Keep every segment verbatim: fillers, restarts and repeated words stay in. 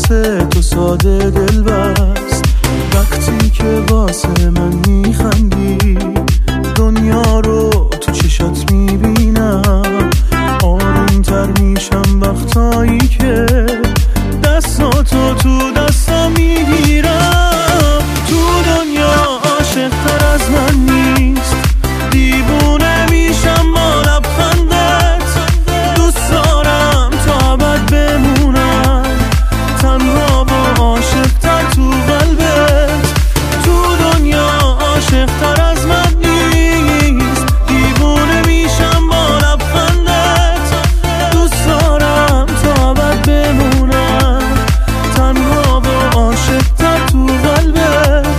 واسه تو ساده دل بست. وقتی که واسه من میخندی دنیا رو تو چشات میبینم. آرومتر میشم وقتایی که دستاتو تو دستم میگیرم. تو دنیا عاشق‌تر از من نیست، دیوونه میشم با لبخندت. دوست دارم تا ابد بمونم تنها و عاشق‌تر تو قلبت. تو دنیا عاشق‌تر از من نیست، دیوونه میشم با لبخندت. دوست دارم تا ابد بمونم تنها و عاشق‌تر تو قلبت.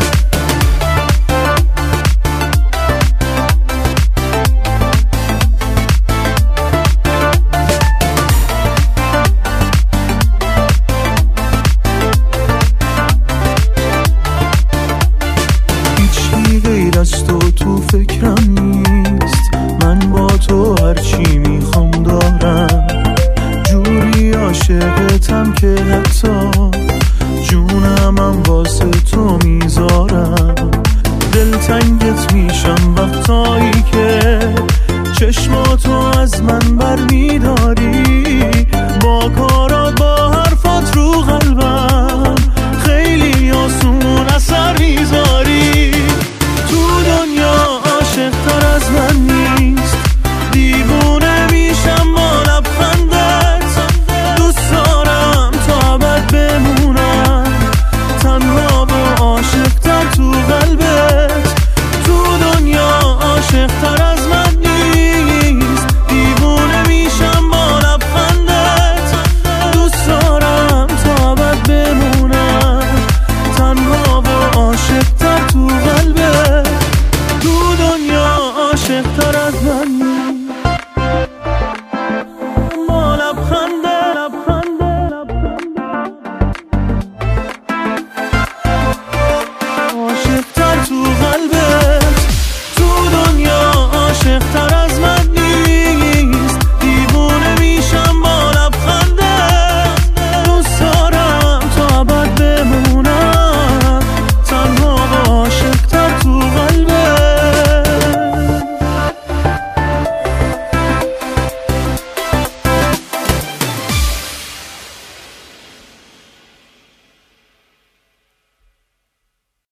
از تو تو فکرم نیست، من با تو هرچی میخوام دارم. جوری عاشقتم که حتی جونمم واسه تو میذارم. دلتنگت میشم وقتایی که چشماتو از من بر میداری. با کارات با حرفات رو قلبم خیلی آسون اثر میذاری. تو دنیا عاشق‌تر از من نیست،